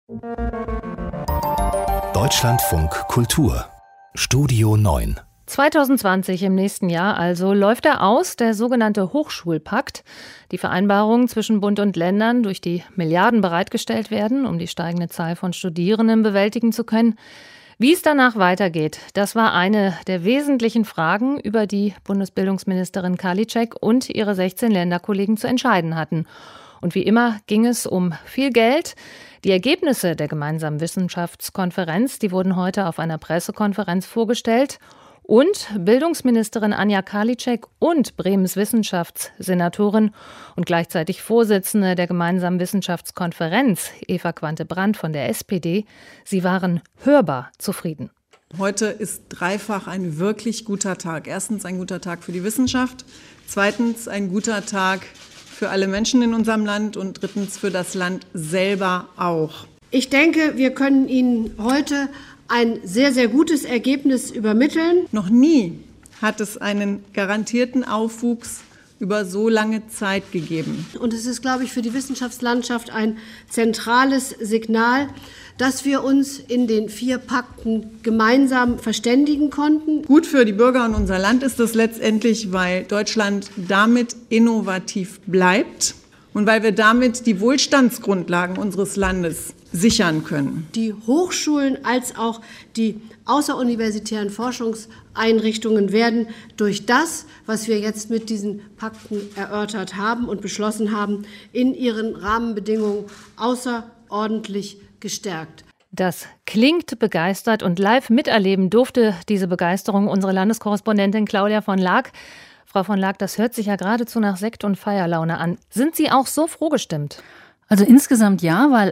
Deutschlandfunk Kultur Studio 9 2020 im nächsten Jahr also läuft er aus, der sogenannte Hochschulpakt. Die Vereinbarung zwischen Bund und Ländern, durch die Milliarden bereitgestellt werden, um die steigende Zahl von Studierenden bewältigen zu können. Wie es danach weitergeht, das war eine der wesentlichen Fragen, über die Bundesbildungsministerin Karliczek und ihre 16 Länderkollegen zu entscheiden hatten. Und wie immer ging es um viel Geld. Die Ergebnisse der gemeinsamen Wissenschaftskonferenz, die wurden heute auf einer Pressekonferenz vorgestellt. Und Bildungsministerin Anja Karliczek und Bremens Wissenschaftssenatorin und gleichzeitig Vorsitzende der gemeinsamen Wissenschaftskonferenz, Eva Quante-Brandt von der SPD, sie waren hörbar zufrieden. Heute ist dreifach ein wirklich guter Tag. Erstens ein guter Tag für die Wissenschaft, zweitens ein guter Tag für alle Menschen in unserem Land und drittens für das Land selber auch. Ich denke, wir können Ihnen heute ein sehr, sehr gutes Ergebnis übermitteln. Noch nie hat es einen garantierten Aufwuchs über so lange Zeit gegeben. Und es ist, glaube ich, für die Wissenschaftslandschaft ein zentrales Signal, dass wir uns in den 4 Pakten gemeinsam verständigen konnten. Gut für die Bürger und unser Land ist es letztendlich, weil Deutschland damit innovativ bleibt und weil wir damit die Wohlstandsgrundlagen unseres Landes sichern können. Die Hochschulen als auch die außeruniversitären Forschungseinrichtungen werden durch das, was wir jetzt mit diesen Pakten erörtert haben und beschlossen haben, in ihren Rahmenbedingungen außerordentlich gestärkt. Das klingt begeistert und live miterleben durfte diese Begeisterung unsere Landeskorrespondentin Claudia von Laak. Frau von Laak, das hört sich ja geradezu nach Sekt- und Feierlaune an. Sind Sie auch so froh gestimmt? Also insgesamt ja, weil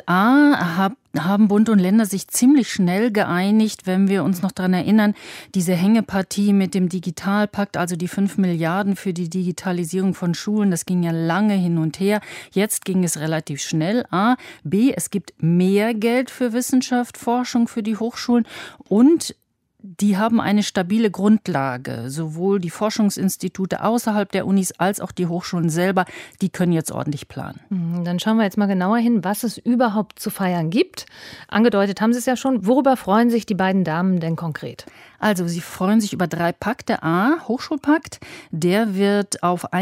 haben Bund und Länder sich ziemlich schnell geeinigt, wenn wir uns noch daran erinnern, diese Hängepartie mit dem Digitalpakt, also die 5 Milliarden für die Digitalisierung von Schulen, das ging ja lange hin und her. Jetzt ging es relativ schnell. A. B. Es gibt mehr Geld für Wissenschaft, Forschung für die Hochschulen und die haben eine stabile Grundlage. Sowohl die Forschungsinstitute außerhalb der Unis als auch die Hochschulen selber, die können jetzt ordentlich planen. Dann schauen wir jetzt mal genauer hin, was es überhaupt zu feiern gibt. Angedeutet haben Sie es ja schon. Worüber freuen sich die beiden Damen denn konkret? Also sie freuen sich über 3 Pakte. A, Hochschulpakt, der wird auf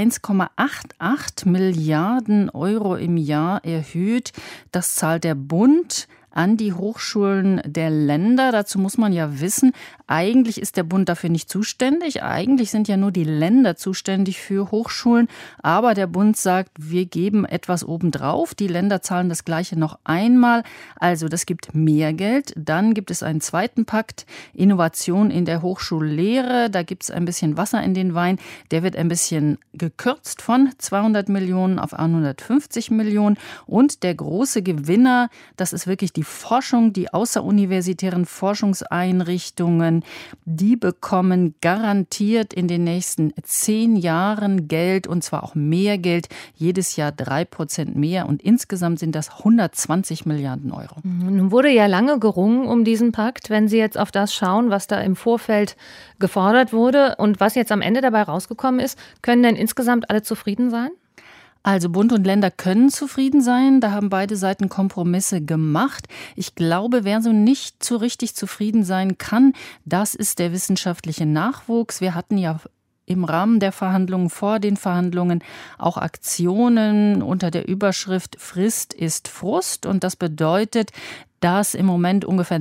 1,88 Milliarden Euro im Jahr erhöht. Das zahlt der Bund an die Hochschulen der Länder. Dazu muss man ja wissen, eigentlich ist der Bund dafür nicht zuständig. Eigentlich sind ja nur die Länder zuständig für Hochschulen. Aber der Bund sagt, wir geben etwas obendrauf. Die Länder zahlen das Gleiche noch einmal. Also das gibt mehr Geld. Dann gibt es einen zweiten Pakt, Innovation in der Hochschullehre. Da gibt es ein bisschen Wasser in den Wein. Der wird ein bisschen gekürzt von 200 Millionen auf 150 Millionen. Und der große Gewinner, das ist wirklich die Forschung, die außeruniversitären Forschungseinrichtungen, die bekommen garantiert in den nächsten 10 Jahren Geld und zwar auch mehr Geld, jedes Jahr 3% mehr und insgesamt sind das 120 Milliarden Euro. Nun wurde ja lange gerungen um diesen Pakt, wenn Sie jetzt auf das schauen, was da im Vorfeld gefordert wurde und was jetzt am Ende dabei rausgekommen ist, können denn insgesamt alle zufrieden sein? Also Bund und Länder können zufrieden sein, da haben beide Seiten Kompromisse gemacht. Ich glaube, wer so nicht so richtig zufrieden sein kann, das ist der wissenschaftliche Nachwuchs. Wir hatten ja im Rahmen der Verhandlungen, vor den Verhandlungen auch Aktionen unter der Überschrift Frist ist Frust und das bedeutet, dass im Moment ungefähr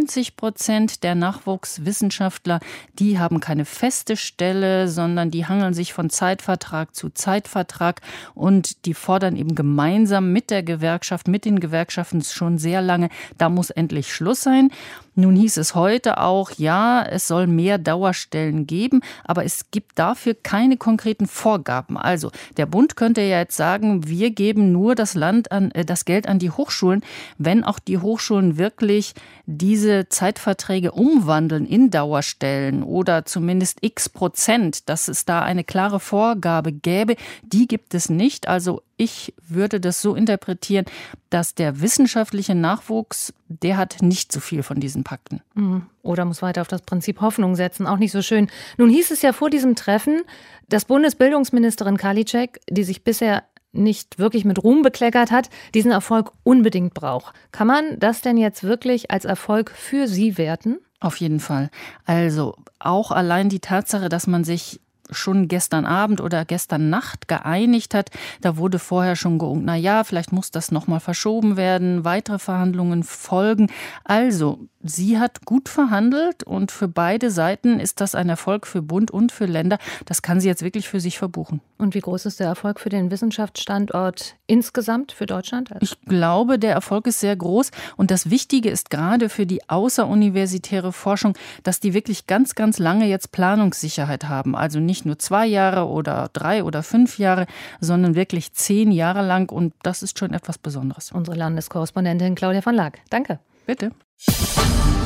90% der Nachwuchswissenschaftler, die haben keine feste Stelle, sondern die hangeln sich von Zeitvertrag zu Zeitvertrag und die fordern eben gemeinsam mit der Gewerkschaft, mit den Gewerkschaften schon sehr lange, da muss endlich Schluss sein. Nun hieß es heute auch, ja, es soll mehr Dauerstellen geben, aber es gibt dafür keine konkreten Vorgaben. Also der Bund könnte ja jetzt sagen, wir geben nur das Geld an die Hochschulen, wenn auch die Hochschulen wirklich diese Zeitverträge umwandeln in Dauerstellen oder zumindest x%, dass es da eine klare Vorgabe gäbe. Die gibt es nicht. Also ich würde das so interpretieren, dass der wissenschaftliche Nachwuchs, der hat nicht so viel von diesen Pakten. Oder muss weiter auf das Prinzip Hoffnung setzen, auch nicht so schön. Nun hieß es ja vor diesem Treffen, dass Bundesbildungsministerin Karliczek, die sich bisher nicht wirklich mit Ruhm bekleckert hat, diesen Erfolg unbedingt braucht. Kann man das denn jetzt wirklich als Erfolg für Sie werten? Auf jeden Fall. Also auch allein die Tatsache, dass man sich schon gestern Abend oder gestern Nacht geeinigt hat. Da wurde vorher schon geungt, vielleicht muss das nochmal verschoben werden, weitere Verhandlungen folgen. Also, sie hat gut verhandelt und für beide Seiten ist das ein Erfolg für Bund und für Länder. Das kann sie jetzt wirklich für sich verbuchen. Und wie groß ist der Erfolg für den Wissenschaftsstandort insgesamt für Deutschland? Ich glaube, der Erfolg ist sehr groß und das Wichtige ist gerade für die außeruniversitäre Forschung, dass die wirklich ganz, ganz lange jetzt Planungssicherheit haben. Also nicht nur 2 Jahre oder 3 oder 5 Jahre, sondern wirklich 10 Jahre lang und das ist schon etwas Besonderes. Unsere Landeskorrespondentin Claudia von Laak. Danke. Bitte.